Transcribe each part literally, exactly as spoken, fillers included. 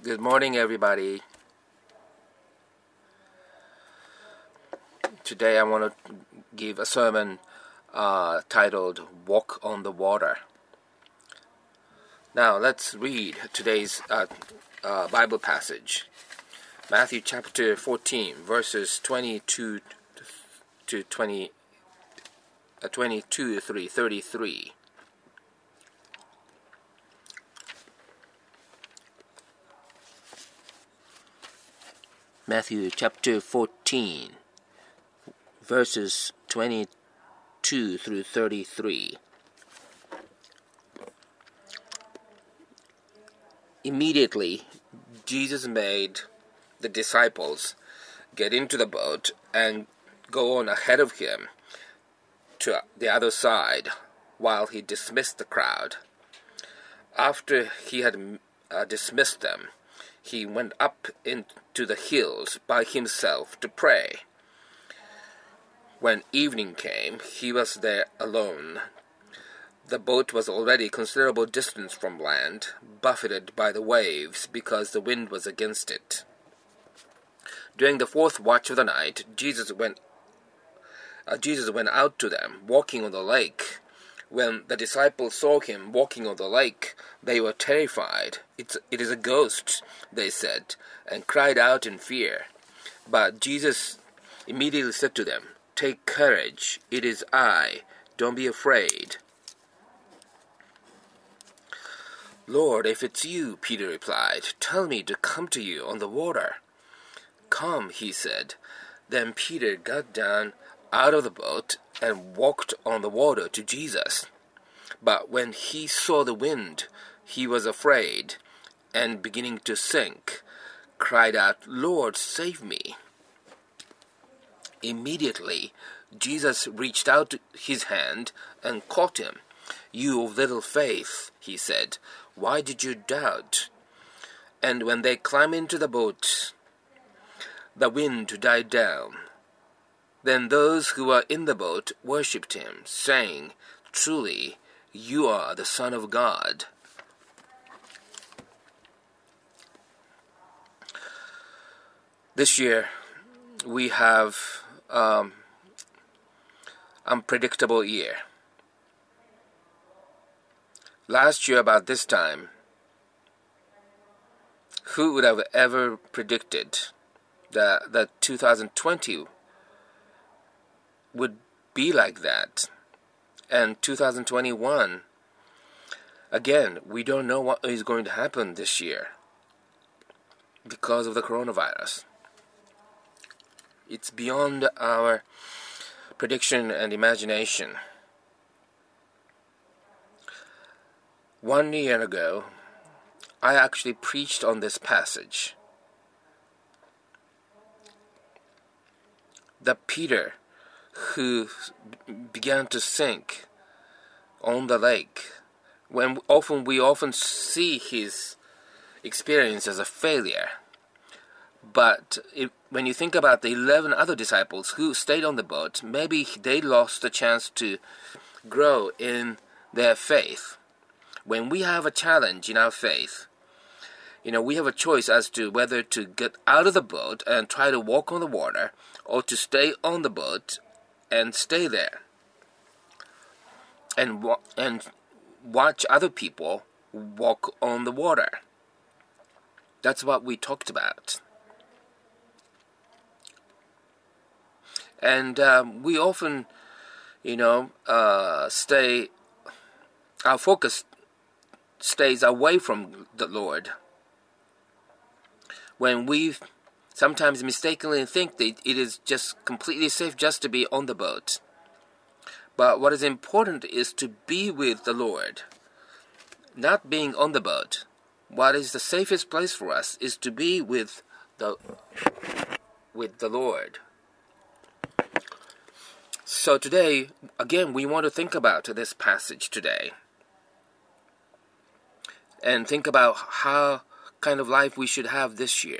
Good morning, everybody. Today I want to give a sermon uh, titled Walk on the Water. Now let's read today's uh, uh, Bible passage. Matthew chapter fourteen, verses twenty-two to twenty, uh, twenty-two through thirty-three. Matthew chapter fourteen, verses twenty-two through thirty-three. Immediately, Jesus made the disciples get into the boat and go on ahead of him to the other side while he dismissed the crowd. After he had uh, dismissed them, he went up into the hills by himself to pray. When evening came, he was there alone. The boat was already a considerable distance from land, buffeted by the waves because the wind was against it. During the fourth watch of the night, Jesus went, uh, Jesus went out to them, walking on the lake. When the disciples saw him walking on the lake, they were terrified. It's, it is a ghost, they said, and cried out in fear. But Jesus immediately said to them, "Take courage, it is I, don't be afraid." "Lord, if it's you," Peter replied, "tell me to come to you on the water." "Come," he said. Then Peter got down out of the boat and walked on the water to Jesus. But when he saw the wind, he was afraid, and beginning to sink, cried out, "Lord, save me." Immediately, Jesus reached out his hand and caught him. "You of little faith," he said, "why did you doubt?" And when they climbed into the boat, the wind died down. Then those who were in the boat worshipped him, saying, "Truly, you are the Son of God." This year, we have um, unpredictable year. Last year about this time, who would have ever predicted that, that two thousand twenty would be like that? And two thousand twenty-one, again, we don't know what is going to happen this year because of the coronavirus. It's beyond our prediction and imagination. One year ago, I actually preached on this passage. The Peter who began to sink on the lake, when often we often see his experience as a failure. But if, when you think about the eleven other disciples who stayed on the boat, maybe they lost the chance to grow in their faith. When we have a challenge in our faith, you know, we have a choice as to whether to get out of the boat and try to walk on the water, or to stay on the boat and stay there and wa- and watch other people walk on the water. That's what we talked about. And um, we often, you know, uh, stay, our focus stays away from the Lord. When we sometimes mistakenly think that it is just completely safe just to be on the boat. But what is important is to be with the Lord, not being on the boat. What is the safest place for us is to be with the with the Lord. So today, again, we want to think about this passage today. And think about how kind of life we should have this year.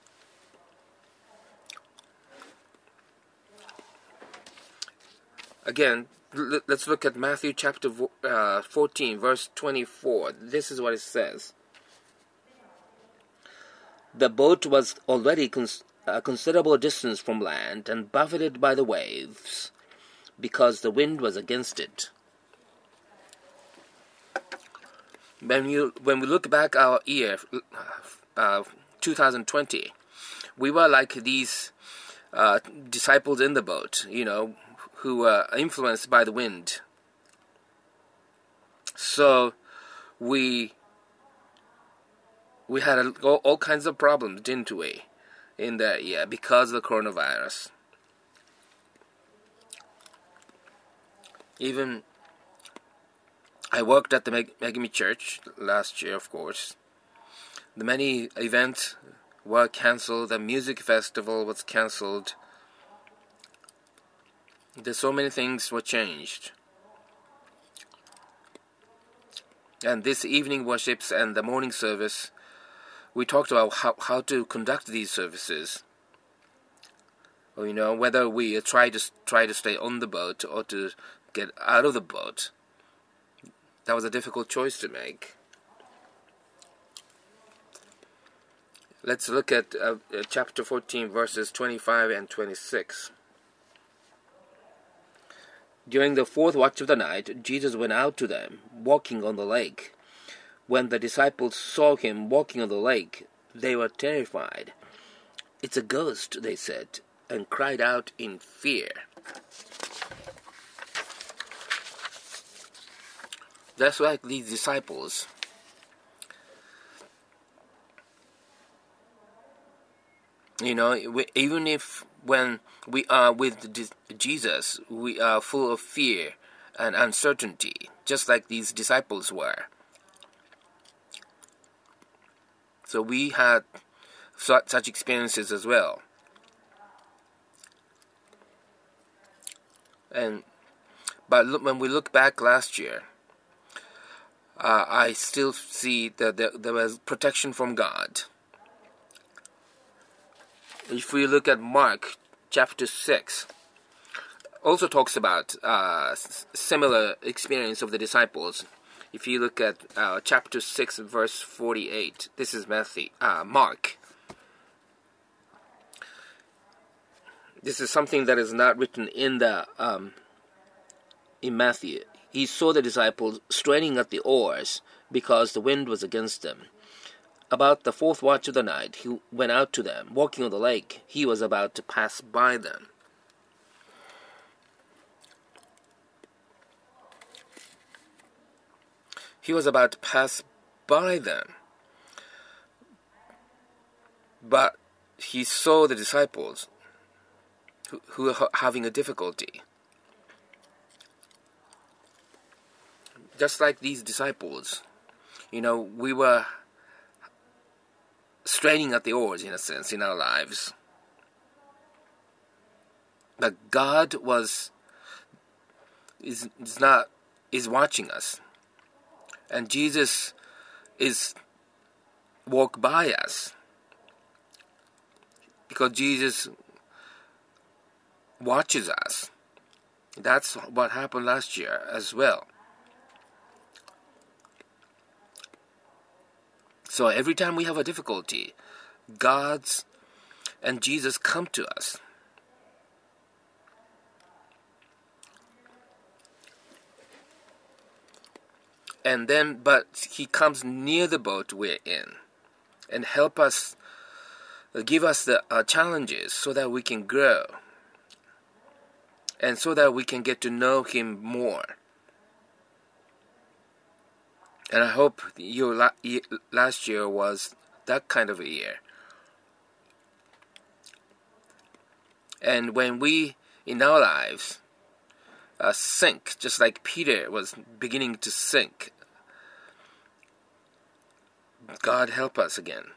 Again, l- let's look at Matthew chapter uh, fourteen, verse twenty-four. This is what it says. The boat was already cons- a considerable distance from land and buffeted by the waves because the wind was against it. When you when we look back our year, uh, two thousand twenty, we were like these uh, disciples in the boat, you know, who were influenced by the wind. So we we had a, all, all kinds of problems, didn't we, in that year because of the coronavirus. Even I worked at the Meg- Megami Church last year, of course. The many events were cancelled. The music festival was cancelled. There's so many things were changed. And this evening worships and the morning service, we talked about how, how to conduct these services. Or, you know, whether we try to try to stay on the boat or to get out of the boat. That was a difficult choice to make. Let's look at uh, uh, chapter fourteen, verses twenty-five and twenty-six. During the fourth watch of the night, Jesus went out to them, walking on the lake. When the disciples saw him walking on the lake, they were terrified. "It's a ghost," they said, and cried out in fear. That's like these disciples. You know, we, even if when we are with Jesus, we are full of fear and uncertainty, just like these disciples were. So we had such experiences as well. And but look, when we look back last year, uh, I still see that there, there was protection from God. If we look at Mark chapter six, also talks about uh, similar experience of the disciples. If you look at uh, chapter six, verse forty-eight, this is Matthew, uh, Mark. This is something that is not written in the um, in Matthew. He saw the disciples straining at the oars because the wind was against them. About the fourth watch of the night, he went out to them, walking on the lake. He was about to pass by them. He was about to pass by them. But he saw the disciples who, who were having a difficulty. Just like these disciples, you know, we were straining at the oars, in a sense, in our lives. But God was is, is not is watching us. And Jesus is walk by us. Because Jesus watches us. That's what happened last year as well. So every time we have a difficulty, God's and Jesus come to us. And then, but he comes near the boat we're in and help us, give us the uh, challenges so that we can grow and so that we can get to know him more. And I hope your la- last year was that kind of a year. And when we, in our lives, uh, sink, just like Peter was beginning to sink, God help us again.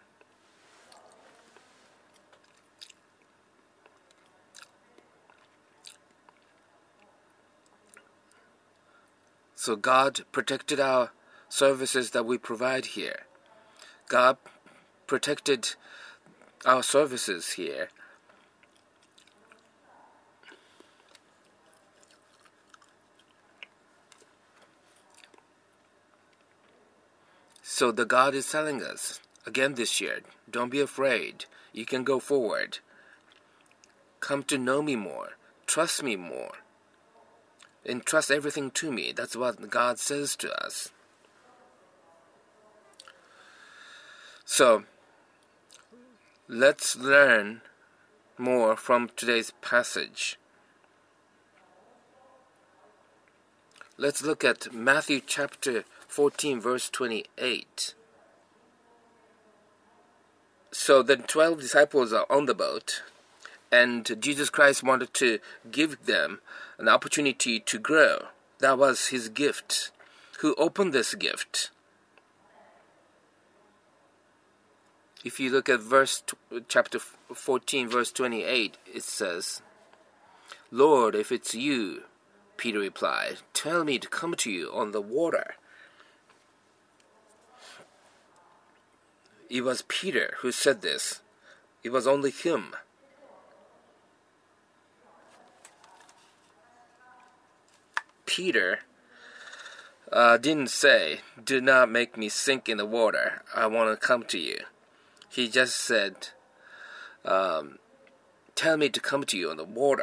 So God protected our services that we provide here. God protected our services here. So the God is telling us again this year. Don't be afraid. You can go forward. Come to know me more. Trust me more. Entrust everything to me. That's what God says to us. So, let's learn more from today's passage. Let's look at Matthew chapter fourteen, verse twenty-eight. So the twelve disciples are on the boat, and Jesus Christ wanted to give them an opportunity to grow. That was his gift. Who opened this gift? If you look at verse chapter fourteen, verse twenty-eight, it says, "Lord, if it's you," Peter replied, "tell me to come to you on the water." It was Peter who said this. It was only him. Peter uh, didn't say, "Do not make me sink in the water. I want to come to you." He just said, um, "Tell me to come to you on the water."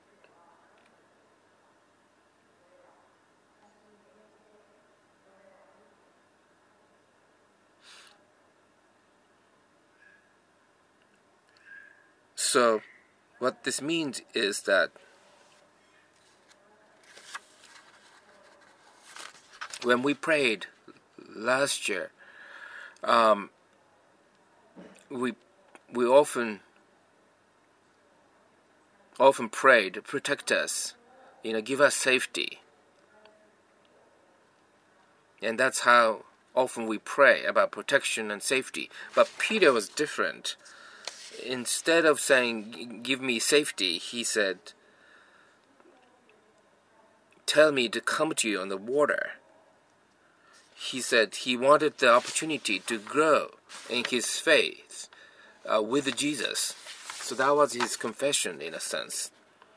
So, what this means is that when we prayed last year, um, we we often often prayed, "Protect us, you know, give us safety." And that's how often we pray about protection and safety. But Peter was different. Instead of saying, "Give me safety," he said, "Tell me to come to you on the water." He said he wanted the opportunity to grow in his faith uh, with Jesus. So that was his confession in a sense.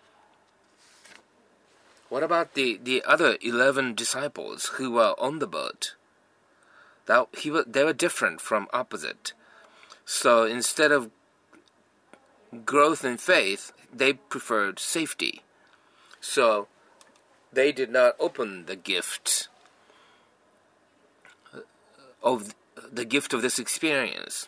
What about the, the other eleven disciples who were on the boat? That he was, they were different from opposite. So instead of growth in faith, they preferred safety. So they did not open the gift of the gift of this experience.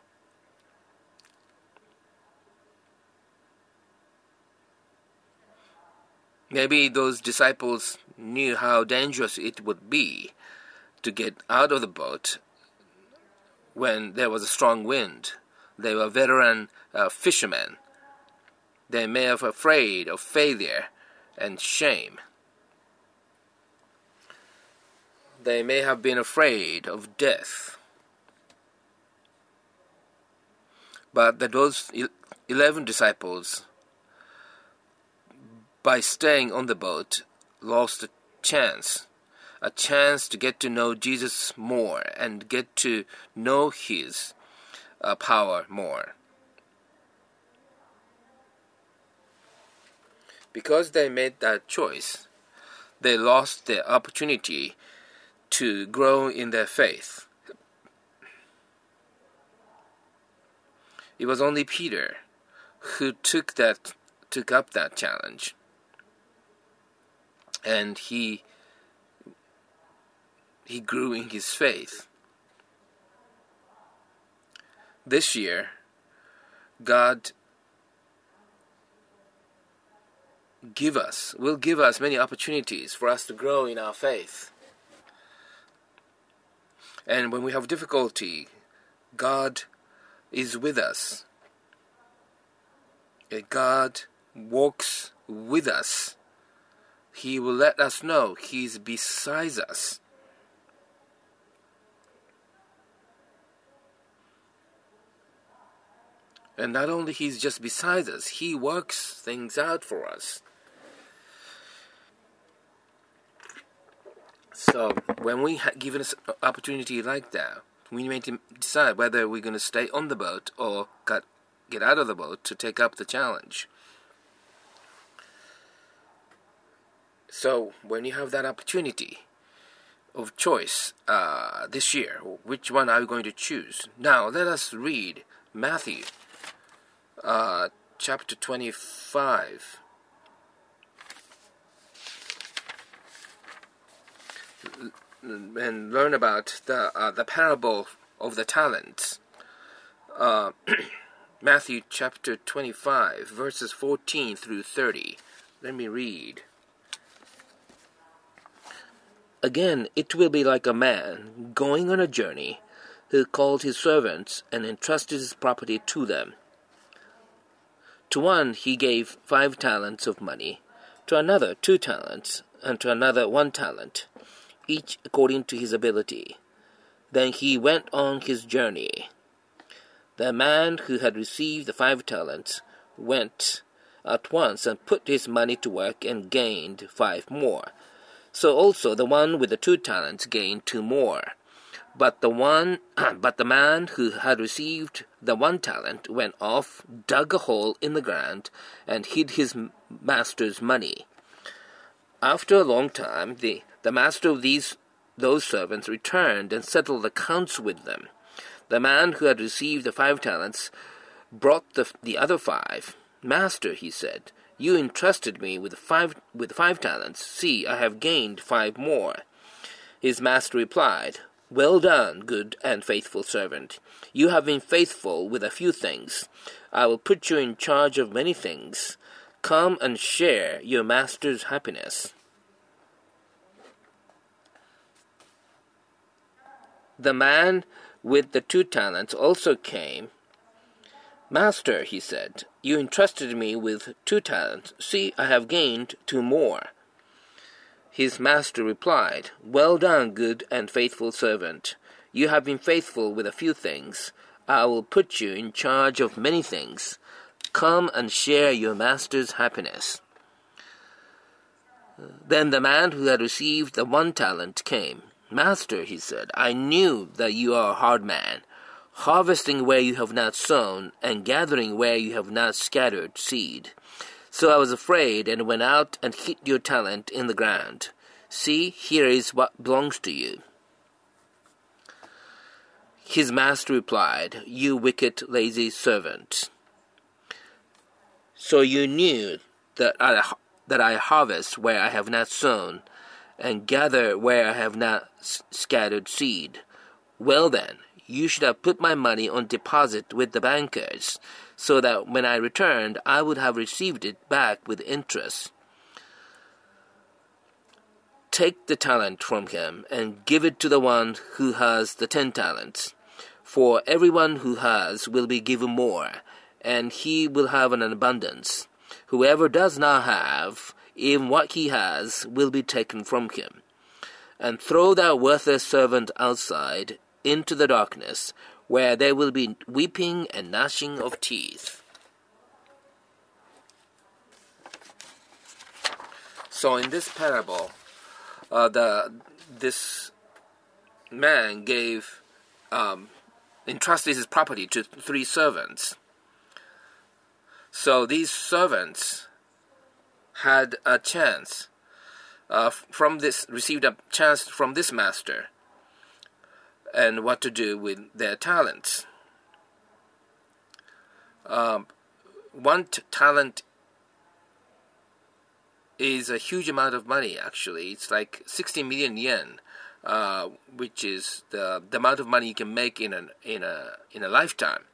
Maybe those disciples knew how dangerous it would be to get out of the boat when there was a strong wind. They were veteran uh, fishermen. They may have been afraid of failure and shame. They may have been afraid of death. But that those eleven disciples, by staying on the boat, lost a chance. A chance to get to know Jesus more and get to know his uh, power more. Because they made that choice, they lost the opportunity to grow in their faith. It was only Peter who took that took up that challenge, and he he grew in his faith. This year, God give us will give us many opportunities for us to grow in our faith. And when we have difficulty, God is with us. God walks with us. He will let us know He's beside us. And not only He's just beside us, He works things out for us. So when we ha- given us an opportunity like that, we need to decide whether we're going to stay on the boat or got, get out of the boat to take up the challenge. So when you have that opportunity, of choice uh, this year. Which one are you going to choose? Now let us read Matthew uh, chapter twenty-five. And learn about the uh, the parable of the talents. Uh, Matthew chapter twenty-five, verses fourteen through thirty. Let me read. Again, it will be like a man going on a journey who called his servants and entrusted his property to them. To one he gave five talents of money, to another two talents, and to another one talent, each according to his ability. Then he went on his journey. The man who had received the five talents went at once and put his money to work and gained five more. So also the one with the two talents gained two more. But the one, but the man who had received the one talent went off, dug a hole in the ground, and hid his master's money. After a long time, the, the master of these those servants returned and settled accounts with them. The man who had received the five talents brought the, the other five. Master, he said, you entrusted me with five with five talents. See, I have gained five more. His master replied, well done, good and faithful servant. You have been faithful with a few things. I will put you in charge of many things. Come and share your master's happiness. The man with the two talents also came. Master, he said, you entrusted me with two talents. See, I have gained two more. His master replied, well done, good and faithful servant. You have been faithful with a few things. I will put you in charge of many things. Come and share your master's happiness. Then the man who had received the one talent came. Master, he said, I knew that you are a hard man, harvesting where you have not sown, and gathering where you have not scattered seed. So I was afraid, and went out and hid your talent in the ground. See, here is what belongs to you. His master replied, you wicked, lazy servant. So you knew that I, that I harvest where I have not sown, and gather where I have not s- scattered seed. Well then, you should have put my money on deposit with the bankers, so that when I returned, I would have received it back with interest. Take the talent from him, and give it to the one who has the ten talents. For everyone who has will be given more, and he will have an abundance. Whoever does not have, even what he has will be taken from him. And throw that worthless servant outside into the darkness, where there will be weeping and gnashing of teeth. So in this parable, uh, the this man gave um, entrusted his property to three servants. So these servants had a chance uh, from this, received a chance from this master, and what to do with their talents. Um, one t- talent is a huge amount of money, actually. It's like sixty million yen, uh, which is the, the amount of money you can make in a, in a, in a lifetime.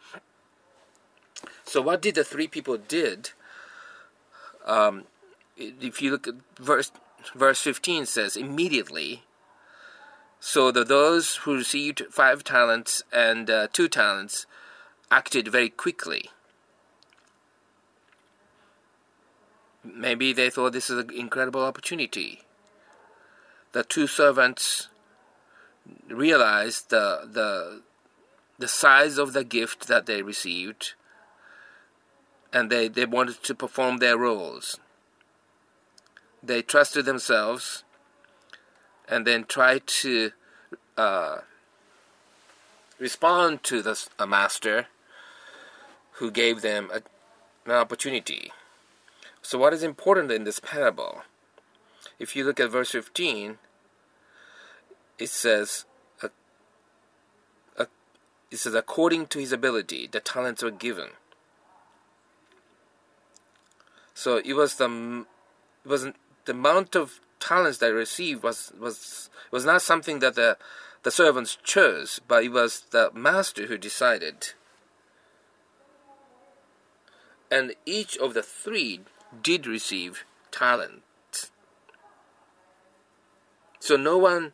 So what did the three people did? Um, if you look at verse, verse fifteen says, immediately. So the, those who received five talents and uh, two talents acted very quickly. Maybe they thought this is an incredible opportunity. The two servants realized the the the size of the gift that they received, and they, they wanted to perform their roles. They trusted themselves and then tried to uh, respond to the a master who gave them a, an opportunity. So what is important in this parable? If you look at verse fifteen, it says, uh, uh, it says, according to his ability, the talents were given. So it was the it wasn't the amount of talents that I received was was was not something that the the servants chose, but it was the master who decided. And each of the three did receive talents. So no one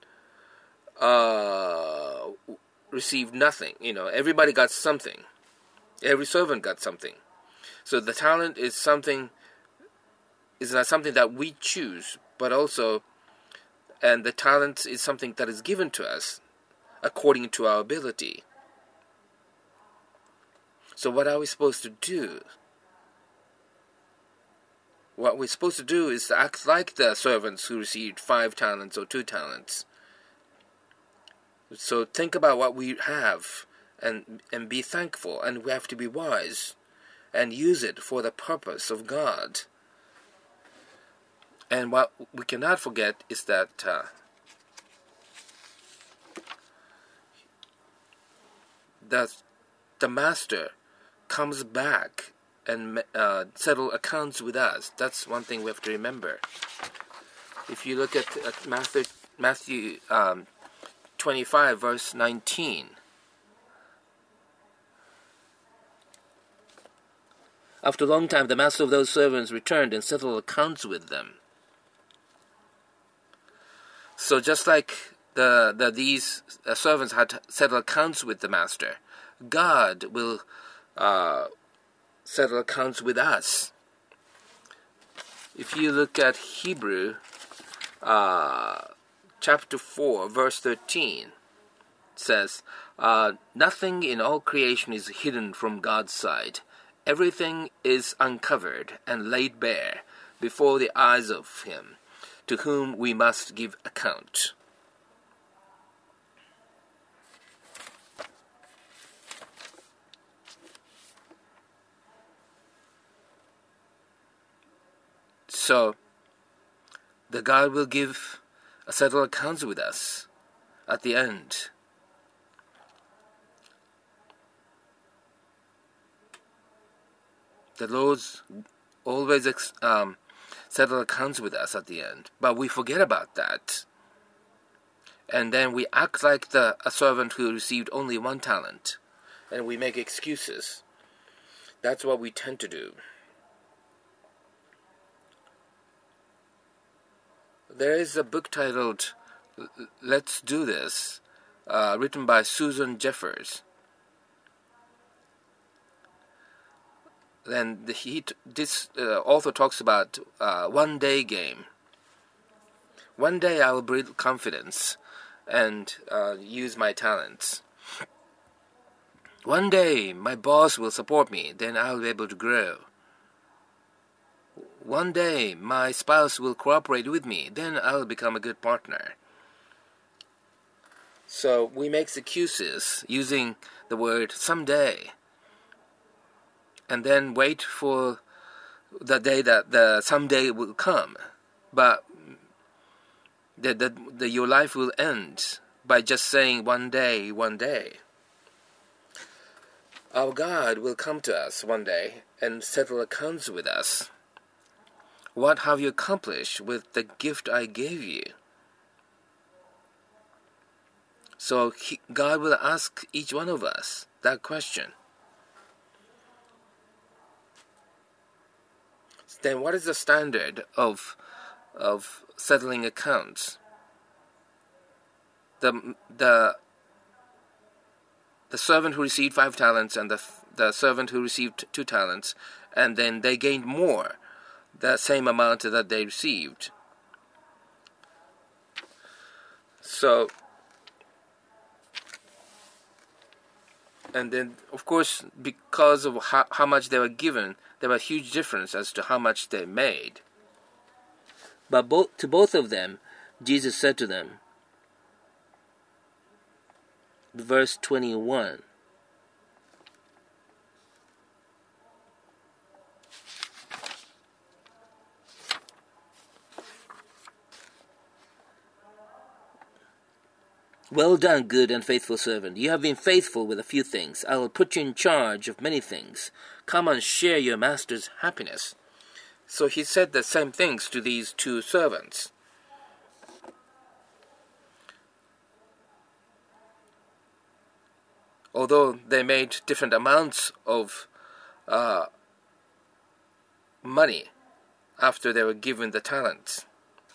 uh, received nothing. You know, everybody got something. Every servant got something. So the talent is something. Is not something that we choose, but also, and the talent is something that is given to us according to our ability. So what are we supposed to do? What we're supposed to do is to act like the servants who received five talents or two talents. So think about what we have and and be thankful, and we have to be wise and use it for the purpose of God. And what we cannot forget is that uh, that the master comes back and uh, settle accounts with us. That's one thing we have to remember. If you look at, at Matthew, Matthew um, twenty-five, verse nineteen. After a long time, the master of those servants returned and settled accounts with them. So just like the, the these uh, servants had to settle accounts with the master, God will uh, settle accounts with us. If you look at Hebrew uh, chapter four, verse thirteen, it says, uh, nothing in all creation is hidden from God's sight. Everything is uncovered and laid bare before the eyes of Him, to whom we must give account. So, the God will give a settled accounts with us at the end. The Lord's always um, settle accounts with us at the end, but we forget about that. And then we act like the a servant who received only one talent, and we make excuses. That's what we tend to do. There is a book titled Let's Do This, uh, written by Susan Jeffers. Then the, he, this uh, author talks about uh, one day game. One day I will build confidence and uh, use my talents. One day my boss will support me, then I will be able to grow. One day my spouse will cooperate with me, then I will become a good partner. So we make excuses using the word someday, and then wait for the day that the someday will come. But the, the, the, your life will end by just saying one day, one day. Our God will come to us one day and settle accounts with us. What have you accomplished with the gift I gave you? So he, God will ask each one of us that question. Then what is the standard of of settling accounts? The the the servant who received five talents and the the servant who received two talents, and then they gained more, the same amount that they received. So, and then of course, because of how, how much they were given, there was a huge difference as to how much they made. But both, to both of them, Jesus said to them, verse twenty-one, Well done, good and faithful servant. You have been faithful with a few things. I will put you in charge of many things. Come and share your master's happiness." So he said the same things to these two servants. Although they made different amounts of uh, money after they were given the talents.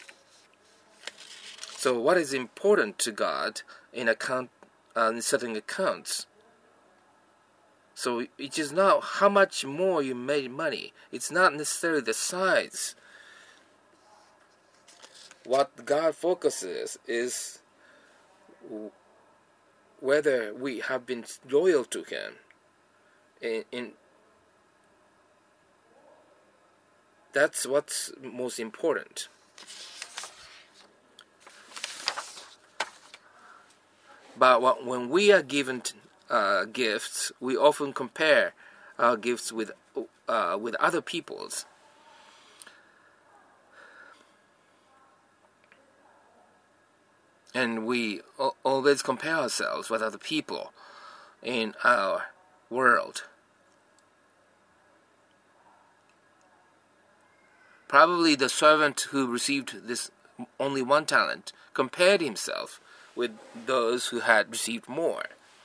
So what is important to God in account uh, in setting accounts? So it is not how much more you made money. It's not necessarily the size. What God focuses is whether we have been loyal to Him. In, in that's what's most important. But when we are given uh, gifts, we often compare our gifts with uh, with other people's. And we always compare ourselves with other people in our world. Probably the servant who received this only one talent compared himself with those who had received more.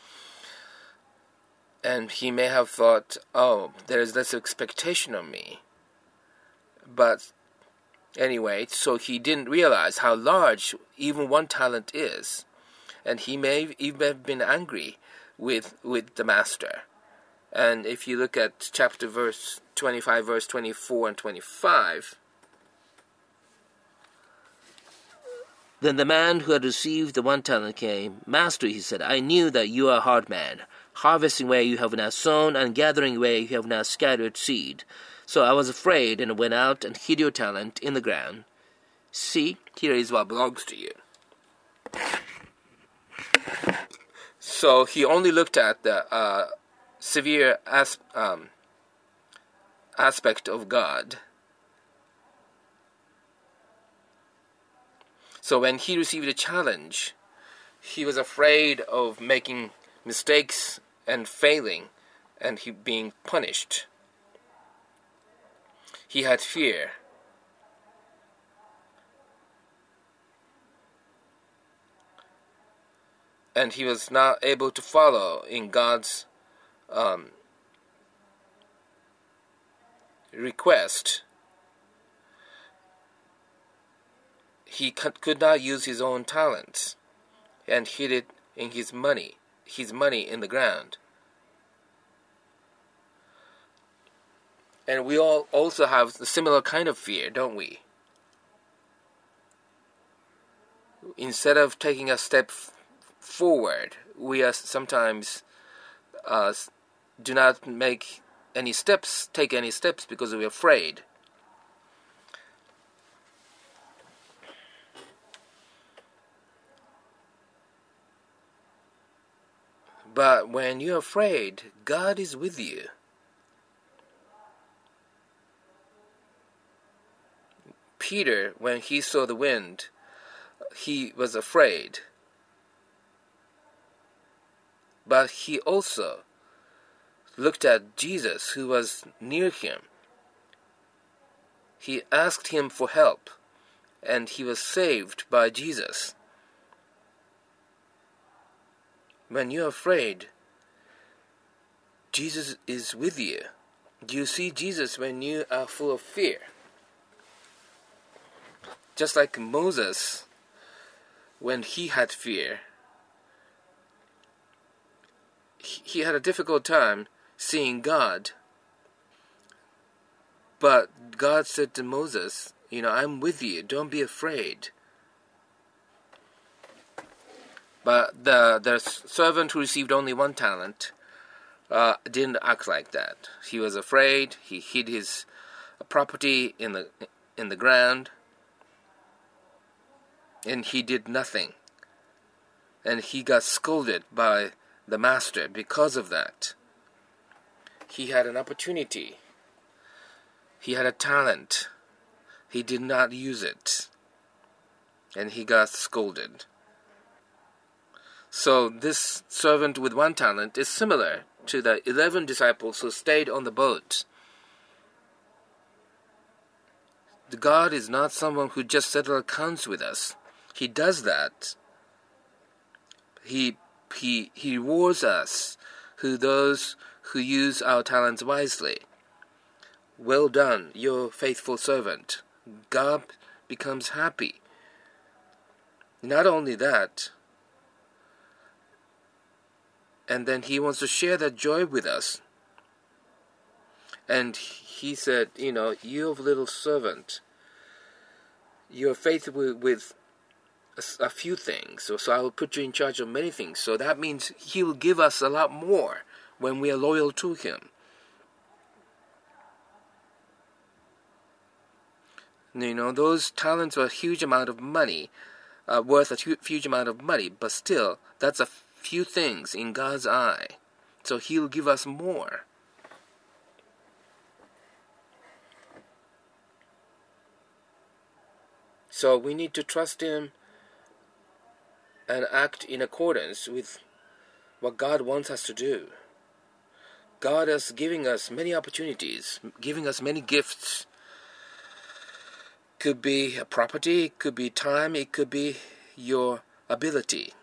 And he may have thought, oh, there is less expectation of me. But anyway, so he didn't realize how large even one talent is. And he may even have been angry with with the master. And if you look at chapter verse twenty-five, verse twenty-four and twenty-five, "Then the man who had received the one talent came. 'Master,' he said, 'I knew that you are a hard man, harvesting where you have now sown and gathering where you have now scattered seed. So I was afraid and went out and hid your talent in the ground. See, here is what belongs to you.'" So he only looked at the uh, severe as, um, aspect of God. So when he received a challenge, he was afraid of making mistakes and failing and he being punished. He had fear. And he was not able to follow in God's um, request. He could not use his own talents and hid it in his money, his money in the ground. And we all also have a similar kind of fear, don't we? Instead of taking a step f- forward, we are sometimes uh, do not make any steps, take any steps because we're afraid. But when you're afraid, God is with you. Peter, when he saw the wind, he was afraid. But he also looked at Jesus, who was near him. He asked him for help, and he was saved by Jesus. When you're afraid, Jesus is with you. Do you see Jesus when you are full of fear? Just like Moses, when he had fear, he had a difficult time seeing God. But God said to Moses, you know, I'm with you, don't be afraid. But the the servant who received only one talent uh, didn't act like that. He was afraid. He hid his property in the in the ground, and he did nothing. And he got scolded by the master because of that. He had an opportunity. He had a talent. He did not use it, and he got scolded. So this servant with one talent is similar to the eleven disciples who stayed on the boat. The God is not someone who just settles accounts with us. He does that. He, he, he rewards us, who those who use our talents wisely. Well done, your faithful servant. God becomes happy. Not only that, and then he wants to share that joy with us. And he said, you know, you little servant, you're faithful with a, a few things, so, so I will put you in charge of many things. So that means he will give us a lot more when we are loyal to him. You know, those talents were a huge amount of money, uh, worth a huge amount of money, but still, that's a few things in God's eye. So he'll give us more. So we need to trust him and act in accordance with what God wants us to do. God is giving us many opportunities, giving us many gifts. Could be a property, it could be time, it could be your ability.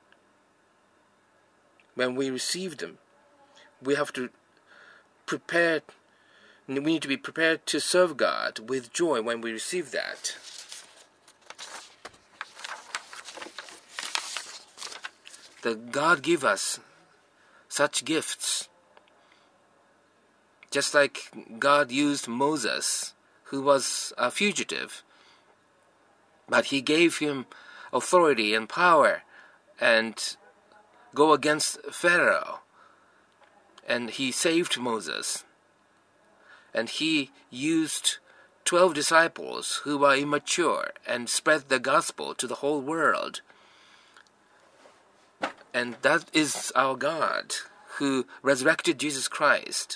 When we receive them, we have to prepare, we need to be prepared to serve God with joy when we receive that. That God give us such gifts. Just like God used Moses, who was a fugitive, but he gave him authority and power and go against Pharaoh, and he saved Moses. And he used twelve disciples who were immature and spread the gospel to the whole world. And that is our God, who resurrected Jesus Christ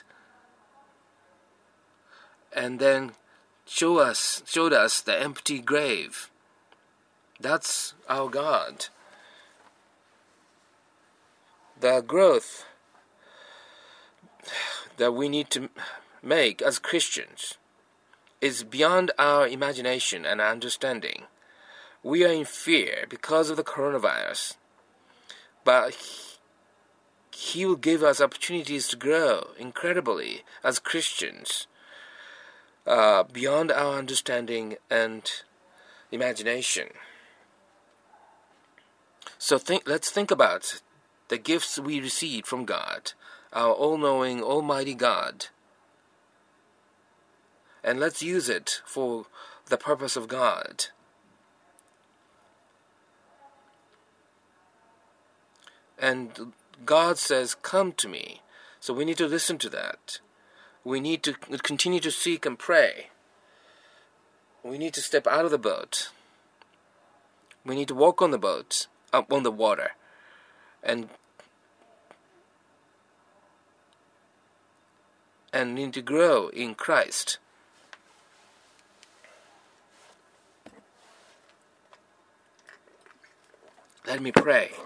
and then show us, showed us the empty grave. That's our God. The growth that we need to make as Christians is beyond our imagination and understanding. We are in fear because of the coronavirus, but He will give us opportunities to grow incredibly as Christians, uh, beyond our understanding and imagination. So think, let's think about the gifts we received from God, our all-knowing, almighty God, and let's use it for the purpose of God. And God says, "Come to me." So we need to listen to that. We need to continue to seek and pray. We need to step out of the boat. We need to walk on the boat, up on the water, and and need to grow in Christ. Let me pray.